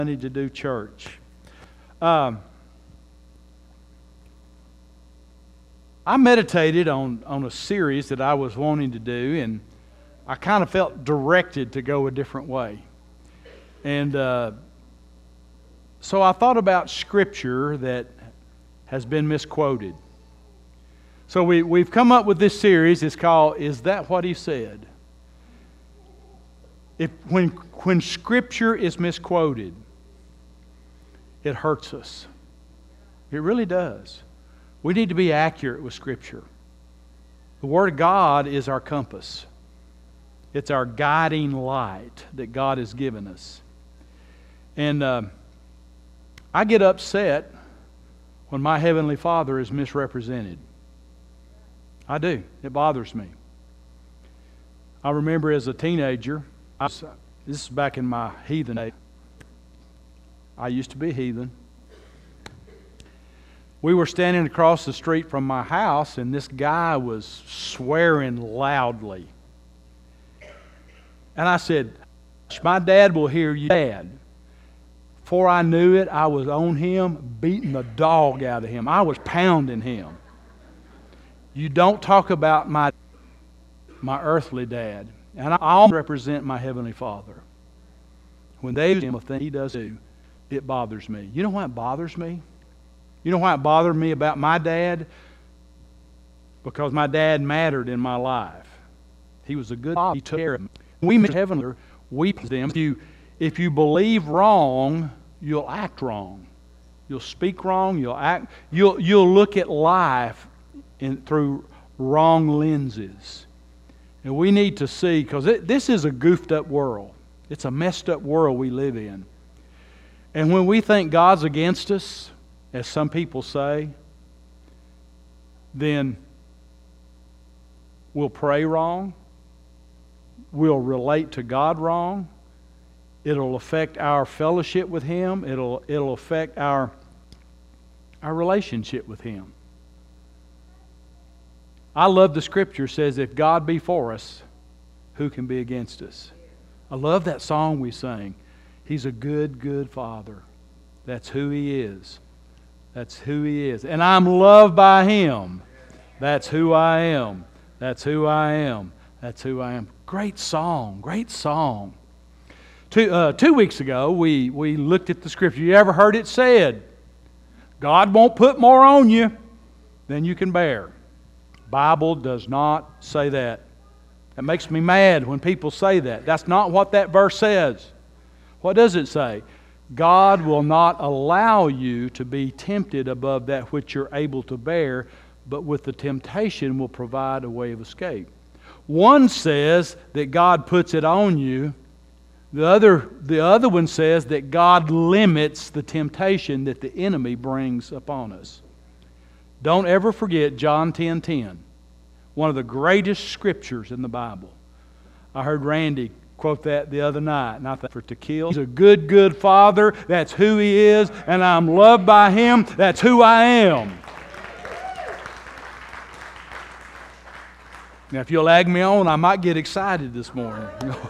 Monday to do church. I meditated on a series that I was wanting to do, and I kind of felt directed to go a different way. And so I thought about Scripture that has been misquoted. So we've come up with this series. It's called, Is That What He Said? When Scripture is misquoted, it hurts us. It really does. We need to be accurate with Scripture. The Word of God is our compass. It's our guiding light that God has given us. And I get upset when my Heavenly Father is misrepresented. I do. It bothers me. I remember as a teenager, this is back in my heathen days. I used to be heathen. We were standing across the street from my house, and this guy was swearing loudly. And I said, "My dad will hear you, Dad." Before I knew it, I was on him, beating the dog out of him. I was pounding him. You don't talk about my earthly dad. And I represent my Heavenly Father. When they do a thing He does do, it bothers me. You know why it bothers me? You know why it bothered me about my dad? Because my dad mattered in my life. He was a good father. He took care of me. We meet heavenly, we them. If you believe wrong, you'll act wrong. You'll speak wrong. You'll act. You'll look at life through wrong lenses. And we need to see, because this is a goofed up world. It's a messed up world we live in. And when we think God's against us, as some people say, then we'll pray wrong. We'll relate to God wrong. It'll affect our fellowship with Him. It'll affect our relationship with Him. I love the Scripture says, if God be for us, who can be against us? I love that song we sang. He's a good, good Father. That's who He is. That's who He is. And I'm loved by Him. That's who I am. That's who I am. That's who I am. Great song. Great song. 2 weeks ago, we looked at the Scripture. You ever heard it said, God won't put more on you than you can bear? Bible does not say that. It makes me mad when people say that. That's not what that verse says. What does it say? God will not allow you to be tempted above that which you're able to bear, but with the temptation will provide a way of escape. One says that God puts it on you. The other one says that God limits the temptation that the enemy brings upon us. Don't ever forget John 10:10, one of the greatest scriptures in the Bible. I heard Randy quote that the other night, and I thought, for to kill. He's a good, good Father. That's who He is, and I'm loved by Him. That's who I am. Now, if you'll ag me on, I might get excited this morning.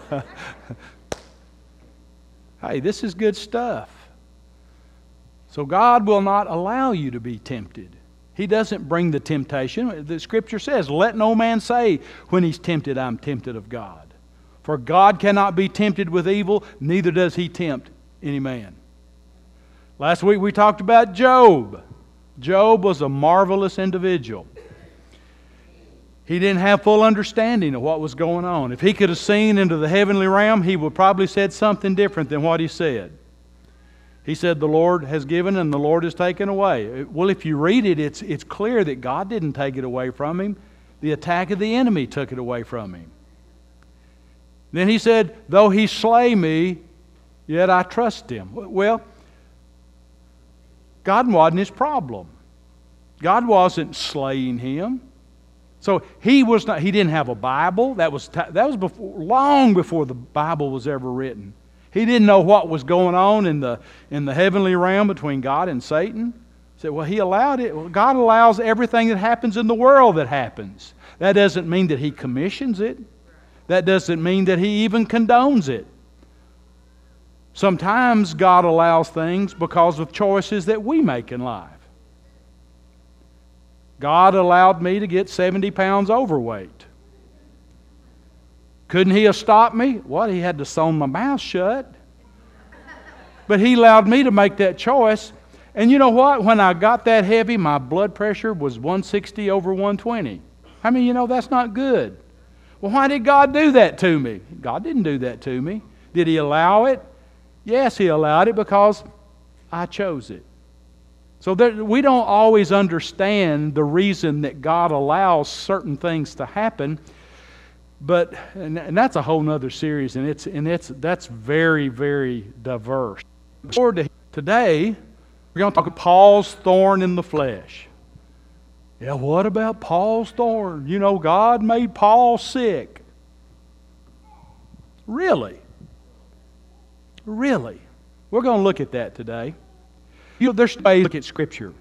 Hey, this is good stuff. So God will not allow you to be tempted. He doesn't bring the temptation. The Scripture says, let no man say when he's tempted, I'm tempted of God. For God cannot be tempted with evil, neither does He tempt any man. Last week we talked about Job. Job was a marvelous individual. He didn't have full understanding of what was going on. If he could have seen into the heavenly realm, he would probably have said something different than what he said. He said, the Lord has given and the Lord has taken away. Well, if you read it, it's clear that God didn't take it away from him. The attack of the enemy took it away from him. Then he said, though He slay me, yet I trust Him. Well, God wasn't his problem. God wasn't slaying him. So he didn't have a Bible. That was long before the Bible was ever written. He didn't know what was going on in the heavenly realm between God and Satan. He said, well, He allowed it. Well, God allows everything that happens in the world that happens. That doesn't mean that He commissions it. That doesn't mean that He even condones it. Sometimes God allows things because of choices that we make in life. God allowed me to get 70 pounds overweight. Couldn't He have stopped me? Well, He had to sew my mouth shut. But He allowed me to make that choice. And you know what? When I got that heavy, my blood pressure was 160 over 120. I mean, you know, that's not good. Well, why did God do that to me? God didn't do that to me. Did He allow it? Yes, He allowed it because I chose it. So we don't always understand the reason that God allows certain things to happen, but and that's a whole other series, and that's very, very diverse. Today, we're going to talk about Paul's thorn in the flesh. Yeah, what about Paul's thorn? You know, God made Paul sick. Really? Really? We're going to look at that today. You know, there's ways to look at Scripture.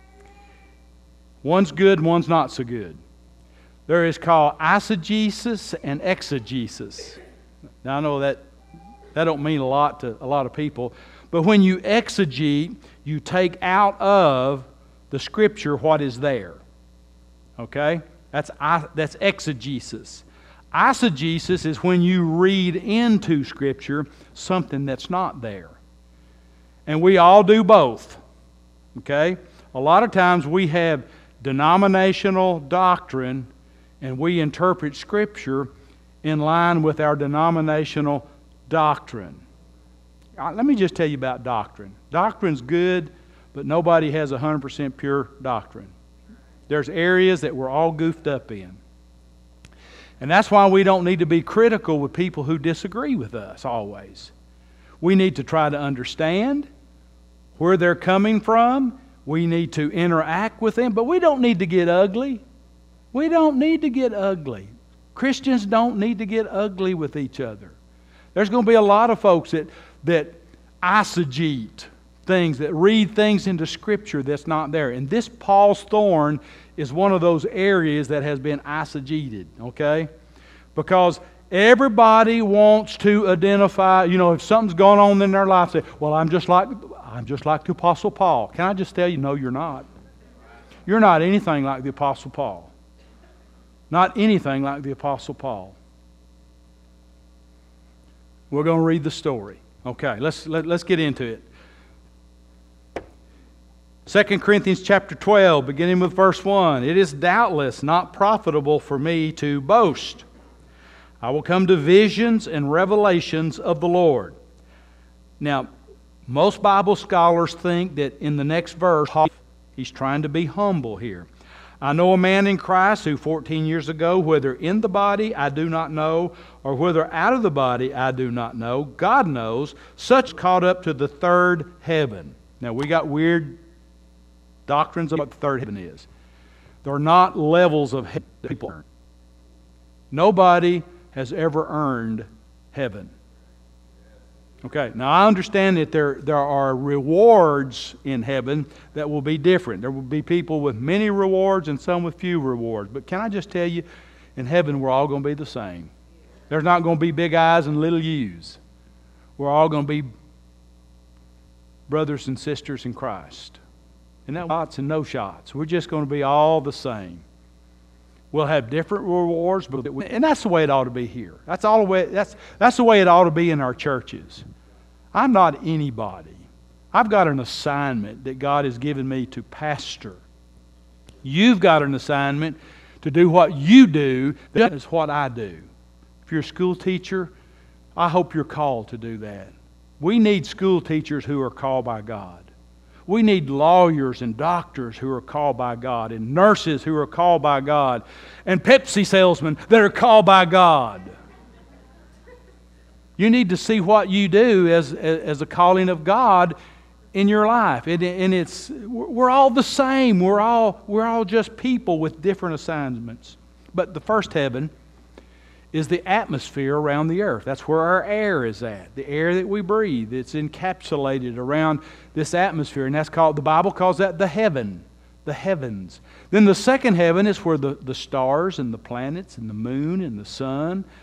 One's good, one's not so good. There is called eisegesis and exegesis. Now, I know that don't mean a lot to a lot of people, but when you exegete, you take out of the Scripture what is there. Okay? That's exegesis. Eisegesis is when you read into Scripture something that's not there. And we all do both. Okay? A lot of times we have denominational doctrine and we interpret Scripture in line with our denominational doctrine. Let me just tell you about doctrine. Doctrine's good, but nobody has 100% pure doctrine. There's areas that we're all goofed up in. And that's why we don't need to be critical with people who disagree with us always. We need to try to understand where they're coming from. We need to interact with them, but we don't need to get ugly. We don't need to get ugly. Christians don't need to get ugly with each other. There's going to be a lot of folks that eisegete things, that read things into Scripture that's not there. And this Paul's thorn is one of those areas that has been eisegeted, okay? Because everybody wants to identify, you know, if something's going on in their life, say, well, I'm just like the Apostle Paul. Can I just tell you, no, you're not. You're not anything like the Apostle Paul. Not anything like the Apostle Paul. We're going to read the story. Okay, let's get into it. 2 Corinthians chapter 12, beginning with verse 1. It is doubtless not profitable for me to boast. I will come to visions and revelations of the Lord. Now, most Bible scholars think that in the next verse, he's trying to be humble here. I know a man in Christ who 14 years ago, whether in the body I do not know, or whether out of the body I do not know, God knows, such caught up to the third heaven. Now, we got weird doctrines of what the third heaven is. There are not levels of heaven that people earn. Nobody has ever earned heaven. Okay, now I understand that there are rewards in heaven that will be different. There will be people with many rewards and some with few rewards. But can I just tell you, in heaven we're all going to be the same. There's not going to be big I's and little U's. We're all going to be brothers and sisters in Christ. And that shots and no shots. We're just going to be all the same. We'll have different rewards, and that's the way it ought to be here. That's the way it ought to be in our churches. I'm not anybody. I've got an assignment that God has given me to pastor. You've got an assignment to do what you do. That is what I do. If you're a school teacher, I hope you're called to do that. We need school teachers who are called by God. We need lawyers and doctors who are called by God, and nurses who are called by God, and Pepsi salesmen that are called by God. You need to see what you do as a calling of God in your life. We're all the same. We're all just people with different assignments. But the first heaven is the atmosphere around the earth. That's where our air is at. The air that we breathe. It's encapsulated around this atmosphere. And the Bible calls that the heaven. The heavens. Then the second heaven is where the stars and the planets and the moon and the sun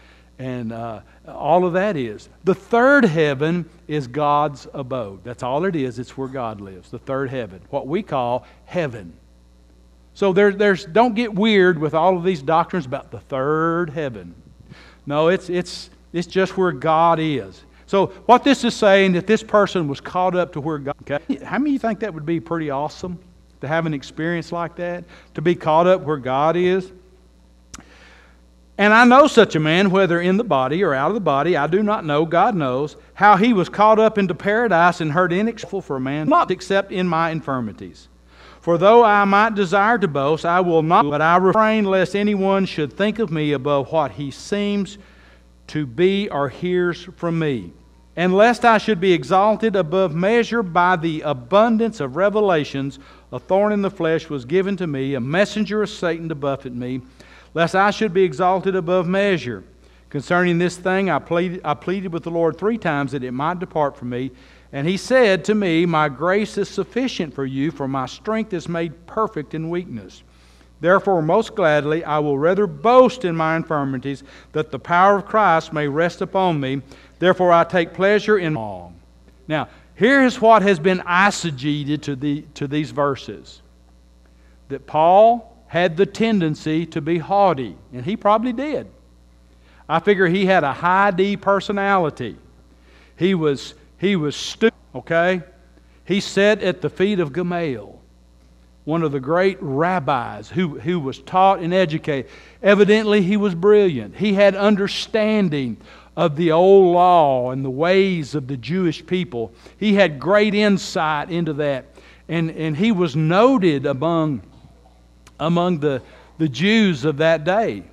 and all of that is. The third heaven is God's abode. That's all it is. It's where God lives, the third heaven, what we call heaven. So don't get weird with all of these doctrines about the third heaven. No, it's just where God is. So what this is saying, that this person was caught up to where God... Okay? How many of you think that would be pretty awesome to have an experience like that? To be caught up where God is? And I know such a man, whether in the body or out of the body, I do not know, God knows, how he was caught up into paradise and heard inexpressible for a man, not except in my infirmities. For though I might desire to boast, I will not, but I refrain lest anyone should think of me above what he seems to be or hears from me. And lest I should be exalted above measure by the abundance of revelations, a thorn in the flesh was given to me, a messenger of Satan to buffet me, lest I should be exalted above measure. Concerning this thing I pleaded with the Lord 3 times that it might depart from me. And He said to me, my grace is sufficient for you, for my strength is made perfect in weakness. Therefore, most gladly, I will rather boast in my infirmities, that the power of Christ may rest upon me. Therefore, I take pleasure in all. Now, here is what has been eisegeted to these verses. That Paul had the tendency to be haughty, and he probably did. I figure he had a high D personality. He was stupid, okay? He sat at the feet of Gamaliel, one of the great rabbis who was taught and educated. Evidently, he was brilliant. He had understanding of the old law and the ways of the Jewish people. He had great insight into that. And he was noted among the Jews of that day.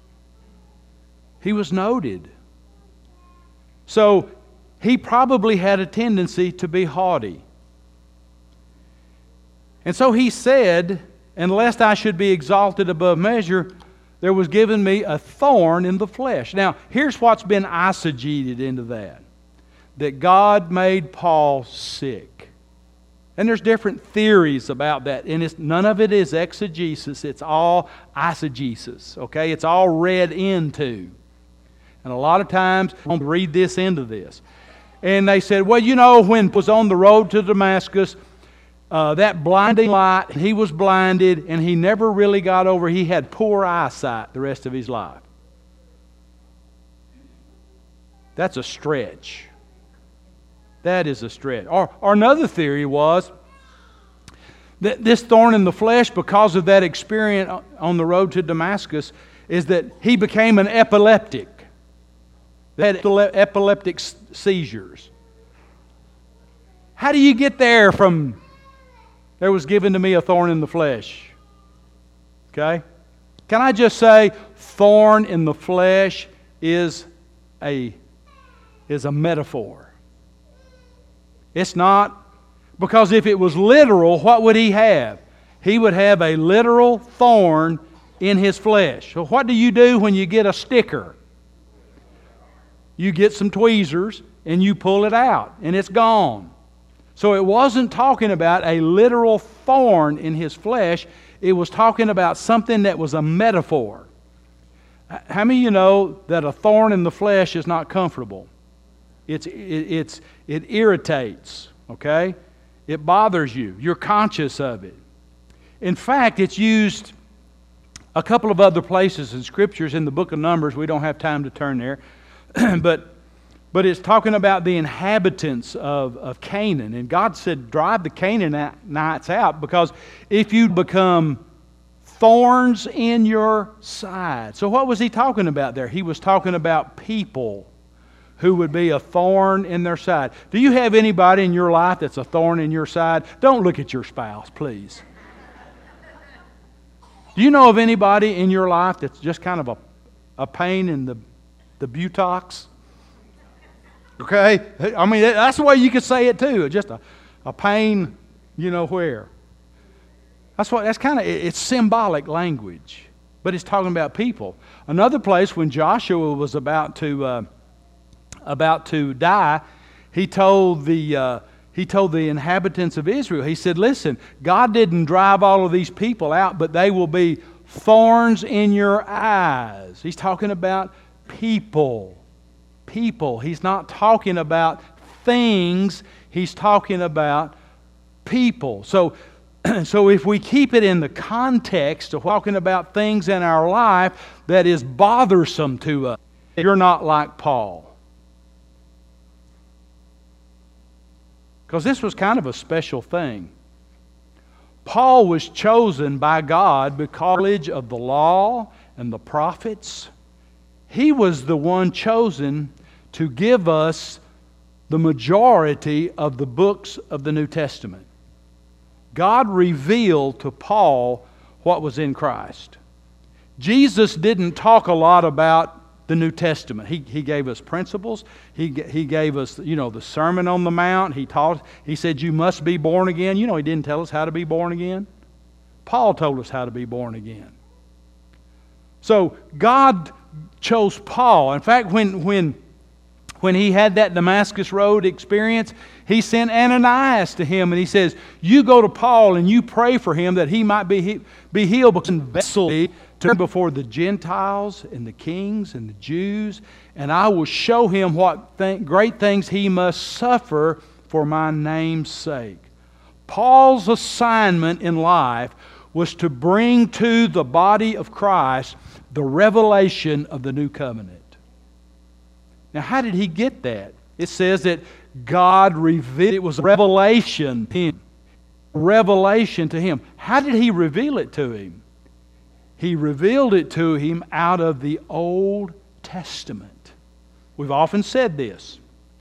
He was noted. So he probably had a tendency to be haughty. And so he said, and lest I should be exalted above measure, there was given me a thorn in the flesh. Now, here's what's been eisegeted into that. That God made Paul sick. And there's different theories about that. And none of it is exegesis. It's all eisegesis. Okay? It's all read into. And a lot of times, I want to read this into this. And they said, well, you know, when he was on the road to Damascus, that blinding light, he was blinded, and he never really got over. He had poor eyesight the rest of his life. That's a stretch. That is a stretch. Or another theory was that this thorn in the flesh, because of that experience on the road to Damascus, is that he became an epileptic. They had epileptic seizures. How do you get there from there was given to me a thorn in the flesh? Okay? Can I just say thorn in the flesh is a metaphor. It's not, because if it was literal, what would he have? He would have a literal thorn in his flesh. So what do you do when you get a sticker? You get some tweezers and you pull it out and it's gone. So it wasn't talking about a literal thorn in his flesh. It was talking about something that was a metaphor. How many of you know that a thorn in the flesh is not comfortable? It irritates, okay? It bothers you. You're conscious of it. In fact, it's used a couple of other places in Scriptures. In the book of Numbers, we don't have time to turn there. But it's talking about the inhabitants of Canaan. And God said, drive the Canaanites out, because if you become thorns in your side. So what was he talking about there? He was talking about people who would be a thorn in their side. Do you have anybody in your life that's a thorn in your side? Don't look at your spouse, please. Do you know of anybody in your life that's just kind of a pain in the buttocks? Okay? I mean, that's the way you could say it too. Just a pain, you know where. That's kind of, it's symbolic language. But it's talking about people. Another place, when Joshua was about to die, he told the inhabitants of Israel, he said, listen, God didn't drive all of these people out, but they will be thorns in your eyes. He's talking about people. People. He's not talking about things. He's talking about people. So if we keep it in the context of talking about things in our life that is bothersome to us, you're not like Paul. Because this was kind of a special thing. Paul was chosen by God because of the law and the prophets. He was the one chosen to give us the majority of the books of the New Testament. God revealed to Paul what was in Christ. Jesus didn't talk a lot about the New Testament. He gave us principles. He gave us, the Sermon on the Mount. He said, you must be born again. He didn't tell us how to be born again. Paul told us how to be born again. So God chose Paul. In fact, when he had that Damascus Road experience, he sent Ananias to him and he says, you go to Paul and you pray for him that he might be healed, because vessel to before the Gentiles and the kings and the Jews, and I will show him what great things he must suffer for my name's sake. Paul's assignment in life was to bring to the body of Christ the revelation of the new covenant. Now, how did he get that? It says that God revealed. It was a revelation to him. Revelation to him. How did he reveal it to him? He revealed it to him out of the Old Testament. We've often said this.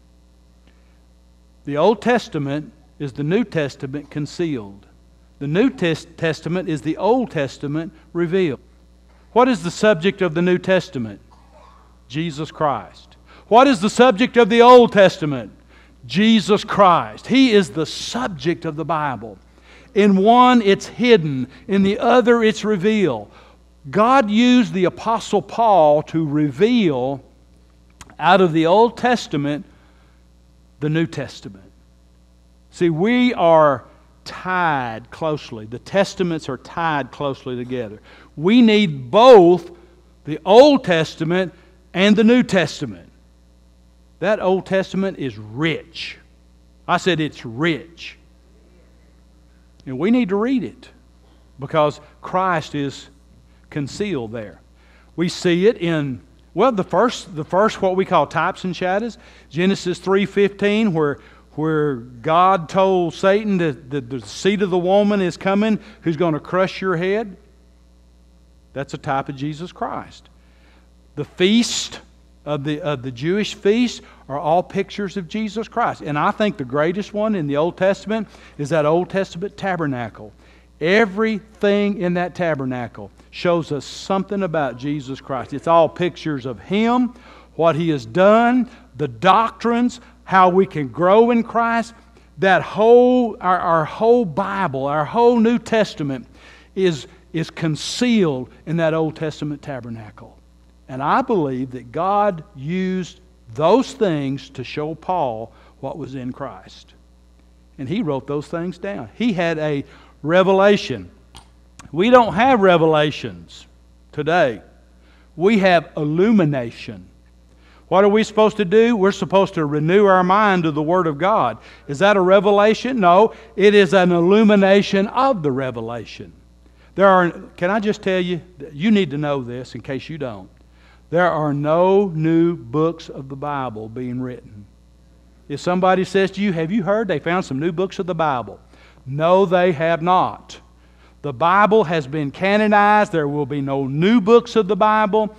The Old Testament is the New Testament concealed. The New Testament is the Old Testament revealed. What is the subject of the New Testament? Jesus Christ. What is the subject of the Old Testament? Jesus Christ. He is the subject of the Bible. In one, it's hidden. In the other, it's revealed. God used the Apostle Paul to reveal out of the Old Testament the New Testament. See, we are tied closely. The Testaments are tied closely together. We need both the Old Testament and the New Testament. That Old Testament is rich. I said it's rich. And we need to read it because Christ is concealed there. We see it in, the first what we call types and shadows. Genesis 3:15, where God told Satan that the seed of the woman is coming who's going to crush your head. That's a type of Jesus Christ. The feast of the Jewish feast are all pictures of Jesus Christ. And I think the greatest one in the Old Testament is that Old Testament tabernacle. Everything in that tabernacle shows us something about Jesus Christ. It's all pictures of Him, what He has done, the doctrines, how we can grow in Christ. That our whole Bible, our whole New Testament is concealed in that Old Testament tabernacle. And I believe that God used those things to show Paul what was in Christ. And he wrote those things down. He had a revelation. We don't have revelations today. We have illumination. What are we supposed to do? We're supposed to renew our mind to the Word of God. Is that a revelation? No, it is an illumination of the revelation. Can I just tell you, you need to know this in case you don't. There are no new books of the Bible being written. If somebody says to you, have you heard they found some new books of the Bible? No, they have not. The Bible has been canonized. There will be no new books of the Bible.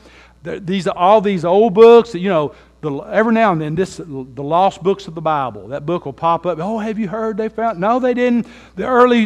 All these old books, every now and then, the lost books of the Bible, that book will pop up. Oh, have you heard they found? No, they didn't. The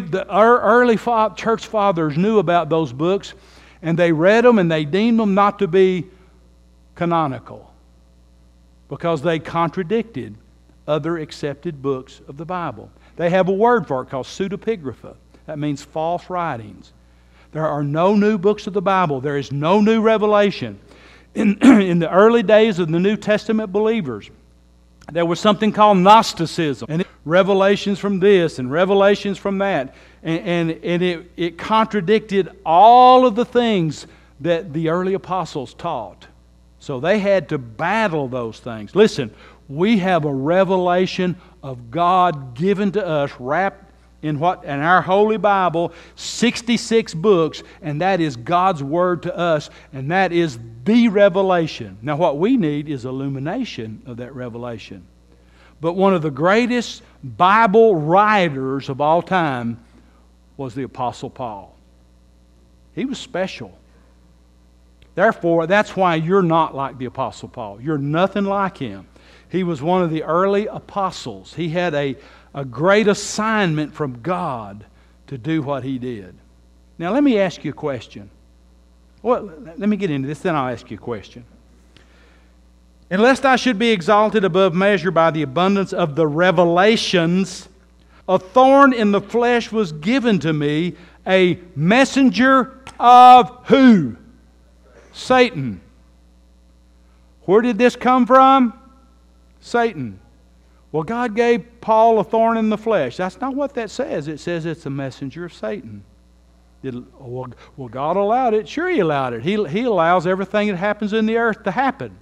early church fathers knew about those books, and they read them and they deemed them not to be canonical because they contradicted other accepted books of the Bible. They have a word for it called pseudepigrapha. That means false writings. There are no new books of the Bible. There is no new revelation. In the early days of the New Testament believers, there was something called Gnosticism. And revelations from this and revelations from that. And it contradicted all of the things that the early apostles taught. So they had to battle those things. Listen, we have a revelation of God given to us, wrapped in our Holy Bible, 66 books, and that is God's Word to us, and that is the revelation. Now what we need is illumination of that revelation. But one of the greatest Bible writers of all time was the Apostle Paul. He was special. Therefore, that's why you're not like the Apostle Paul. You're nothing like him. He was one of the early apostles. He had a great assignment from God to do what he did. Now, let me ask you a question. Well, let me get into this, then I'll ask you a question. And lest I should be exalted above measure by the abundance of the revelations, a thorn in the flesh was given to me, a messenger of who? Satan. Where did this come from? Satan. Well, God gave Paul a thorn in the flesh. That's not what that says. It says it's a messenger of Satan. Well, God allowed it. Sure, He allowed it. He allows everything that happens in the earth to happen.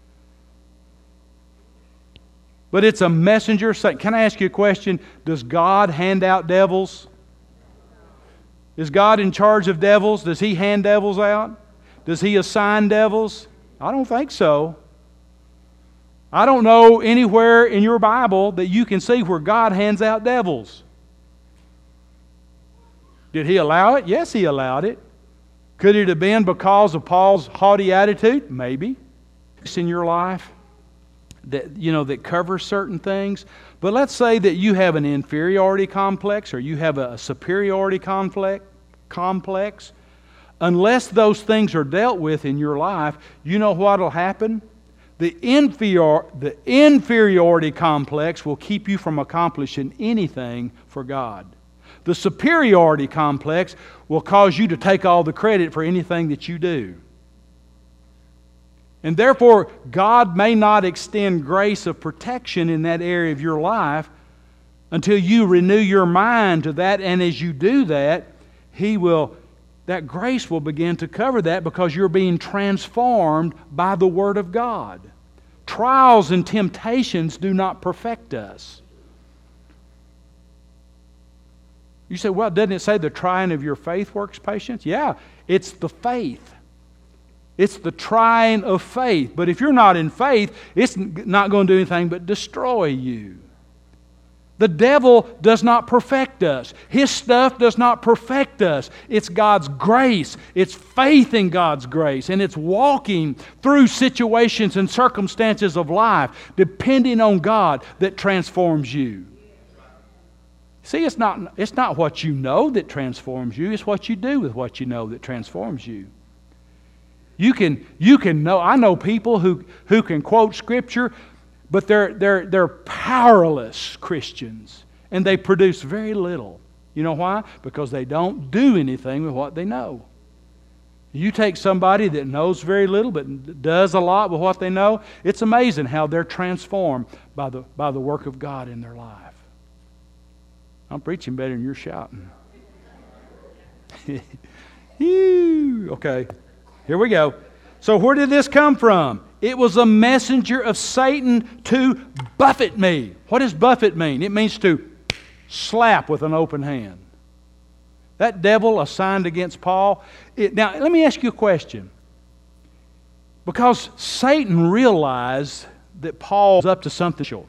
But it's a messenger of Satan. Can I ask you a question? Does God hand out devils? Is God in charge of devils? Does He hand devils out? Does He assign devils? I don't think so. I don't know anywhere in your Bible that you can see where God hands out devils. Did He allow it? Yes, He allowed it. Could it have been because of Paul's haughty attitude? Maybe. It's in your life that covers certain things. But let's say that you have an inferiority complex or you have a superiority complex. Unless those things are dealt with in your life, you know what will happen? The inferiority complex will keep you from accomplishing anything for God. The superiority complex will cause you to take all the credit for anything that you do. And therefore, God may not extend grace of protection in that area of your life until you renew your mind to that. And as you do that, that grace will begin to cover that because you're being transformed by the Word of God. Trials and temptations do not perfect us. You say, well, doesn't it say the trying of your faith works patience? Yeah, it's the faith. It's the trying of faith. But if you're not in faith, it's not going to do anything but destroy you. The devil does not perfect us. His stuff does not perfect us. It's God's grace. It's faith in God's grace. And it's walking through situations and circumstances of life, depending on God, that transforms you. See, it's not what you know that transforms you. It's what you do with what you know that transforms you. You can know. I know people who can quote Scripture, but they're powerless Christians, and they produce very little. You know why? Because they don't do anything with what they know. You take somebody that knows very little but does a lot with what they know, it's amazing how they're transformed by the work of God in their life. I'm preaching better than you're shouting. Okay, here we go. So where did this come from? It was a messenger of Satan to buffet me. What does buffet mean? It means to slap with an open hand. That devil assigned against Paul. Now, let me ask you a question. Because Satan realized that Paul was up to something special,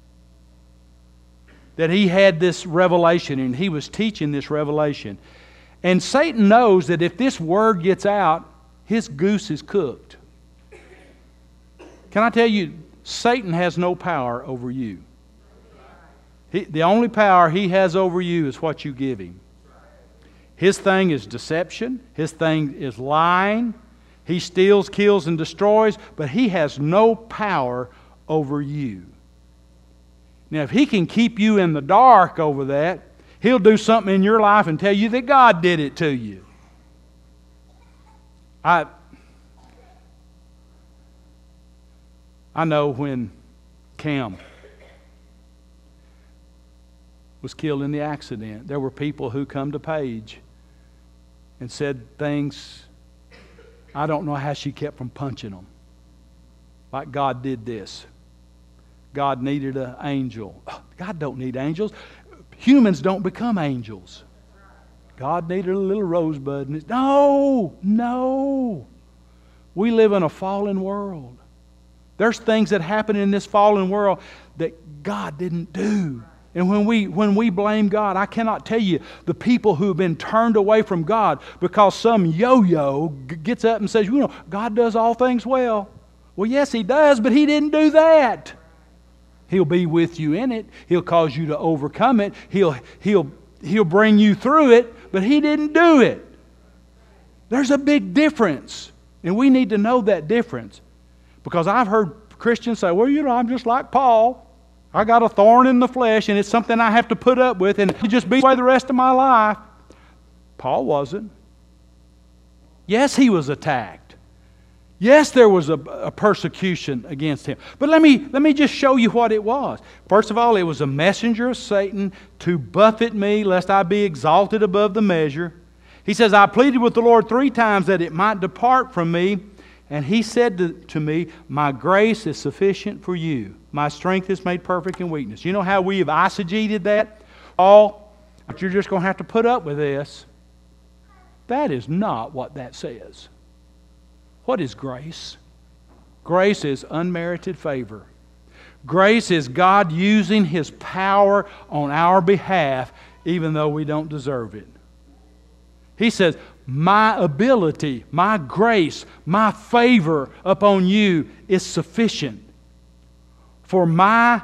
that he had this revelation and he was teaching this revelation. And Satan knows that if this word gets out, his goose is cooked. Can I tell you, Satan has no power over you. The only power he has over you is what you give him. His thing is deception. His thing is lying. He steals, kills, and destroys, but he has no power over you. Now, if he can keep you in the dark over that, he'll do something in your life and tell you that God did it to you. I know when Cam was killed in the accident, there were people who come to Paige and said things, I don't know how she kept from punching them. Like God did this. God needed an angel. God don't need angels. Humans don't become angels. God needed a little rosebud. No. We live in a fallen world. There's things that happen in this fallen world that God didn't do. And when we blame God, I cannot tell you the people who have been turned away from God because some yo-yo gets up and says, you know, God does all things well. Well, yes, He does, but He didn't do that. He'll be with you in it. He'll cause you to overcome it. He'll bring you through it, but He didn't do it. There's a big difference, and we need to know that difference. Because I've heard Christians say, well, you know, I'm just like Paul. I got a thorn in the flesh, and it's something I have to put up with, and it just be away the rest of my life. Paul wasn't. Yes, he was attacked. Yes, there was a persecution against him. But let me just show you what it was. First of all, it was a messenger of Satan to buffet me, lest I be exalted above the measure. He says, I pleaded with the Lord 3 times that it might depart from me. And He said to me, my grace is sufficient for you. My strength is made perfect in weakness. You know how we have eisegeted that? But you're just going to have to put up with this. That is not what that says. What is grace? Grace is unmerited favor. Grace is God using His power on our behalf even though we don't deserve it. He says, my ability, my grace, my favor upon you is sufficient for my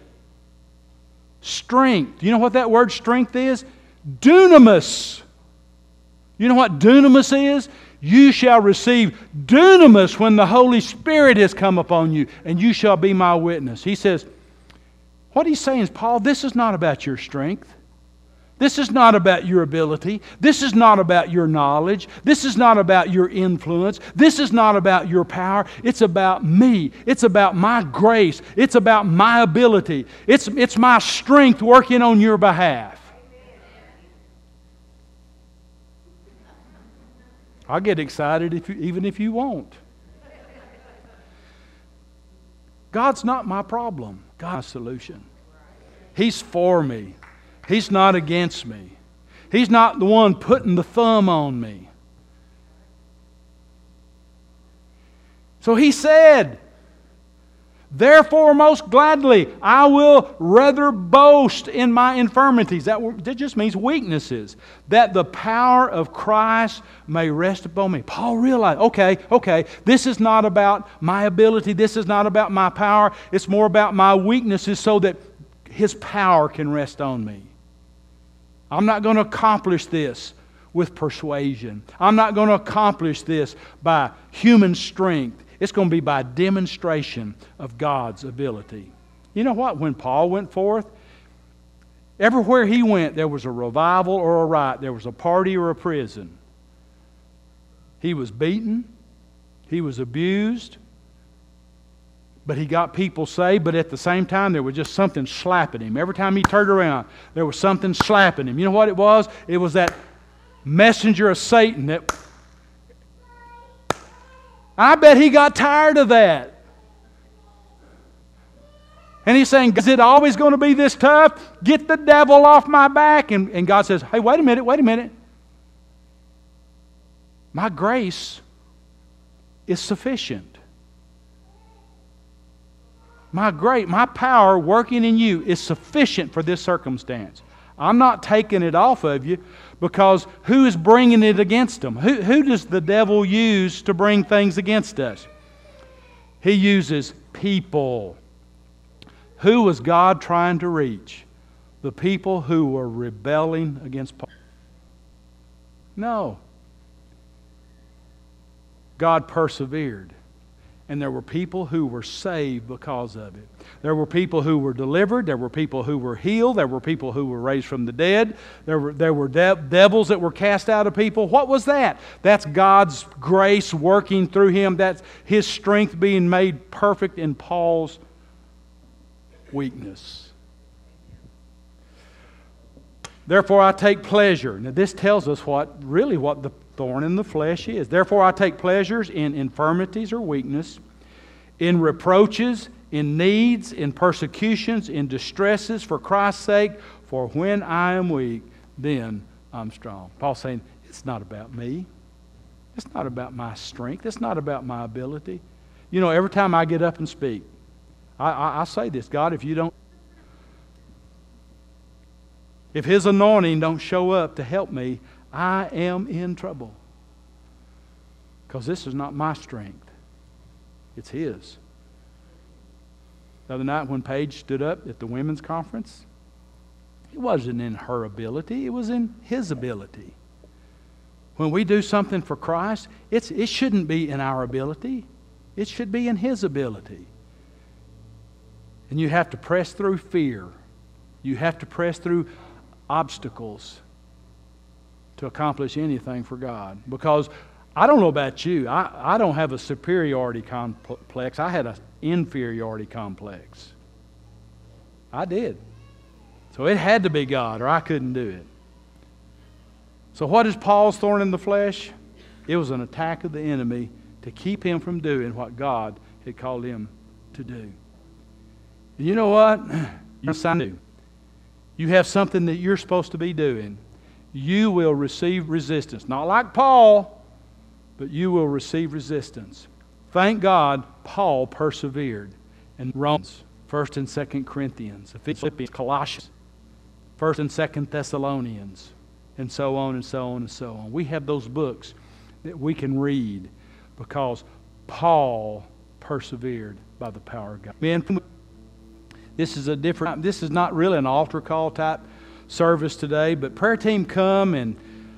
strength. You know what that word strength is? Dunamis. You know what dunamis is? You shall receive dunamis when the Holy Spirit has come upon you, and you shall be my witness. He says, what he's saying is, Paul, this is not about your strength. This is not about your ability. This is not about your knowledge. This is not about your influence. This is not about your power. It's about me. It's about my grace. It's about my ability. It's my strength working on your behalf. I'll get excited even if you won't. God's not my problem. God's my solution. He's for me. He's not against me. He's not the one putting the thumb on me. So He said, therefore most gladly I will rather boast in my infirmities. That just means weaknesses. That the power of Christ may rest upon me. Paul realized, okay, this is not about my ability. This is not about my power. It's more about my weaknesses so that His power can rest on me. I'm not going to accomplish this with persuasion. I'm not going to accomplish this by human strength. It's going to be by demonstration of God's ability. You know what? When Paul went forth, everywhere he went, there was a revival or a riot. There was a party or a prison. He was beaten. He was abused. But he got people saved, but at the same time, there was just something slapping him. Every time he turned around, there was something slapping him. You know what it was? It was that messenger of Satan that... I bet he got tired of that. And he's saying, is it always going to be this tough? Get the devil off my back. And God says, hey, wait a minute. My grace is sufficient. My power working in you is sufficient for this circumstance. I'm not taking it off of you because who is bringing it against them? Who does the devil use to bring things against us? He uses people. Who was God trying to reach? The people who were rebelling against Paul. No. God persevered. And there were people who were saved because of it. There were people who were delivered. There were people who were healed. There were people who were raised from the dead. There were devils that were cast out of people. What was that? That's God's grace working through him. That's His strength being made perfect in Paul's weakness. Therefore I take pleasure. Now this tells us what the thorn in the flesh is. Therefore I take pleasures in infirmities or weakness, in reproaches, in needs, in persecutions, in distresses for Christ's sake. For when I am weak, then I'm strong. Paul's saying, it's not about me. It's not about my strength. It's not about my ability. You know, every time I get up and speak, I say this, God, if His anointing don't show up to help me, I am in trouble. Because this is not my strength. It's His. The other night when Paige stood up at the women's conference, it wasn't in her ability, it was in His ability. When we do something for Christ, it shouldn't be in our ability. It should be in His ability. And you have to press through fear. You have to press through obstacles to accomplish anything for God. Because I don't know about you, I don't have a superiority complex. I had an inferiority complex. I did. So it had to be God or I couldn't do it. So what is Paul's thorn in the flesh? It was an attack of the enemy to keep him from doing what God had called him to do. And you know what? You have something that you're supposed to be doing. You will receive resistance. Not like Paul, but you will receive resistance. Thank God Paul persevered in Romans, 1st and 2nd Corinthians, Philippians, Colossians, 1st and 2nd Thessalonians, and so on and so on and so on. We have those books that we can read because Paul persevered by the power of God. Man, this is not really an altar call type service today, but prayer team come and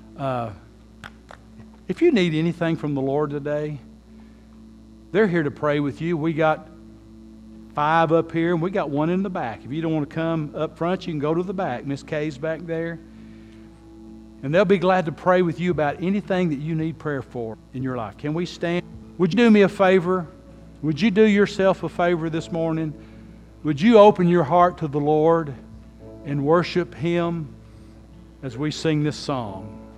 if you need anything from the Lord today, they're here to pray with you. We got 5 up here and we got 1 in the back. If you don't want to come up front, you can go to the back. Miss Kay's back there. And they'll be glad to pray with you about anything that you need prayer for in your life. Can we stand? Would you do me a favor? Would you do yourself a favor this morning? Would you open your heart to the Lord and worship Him as we sing this song?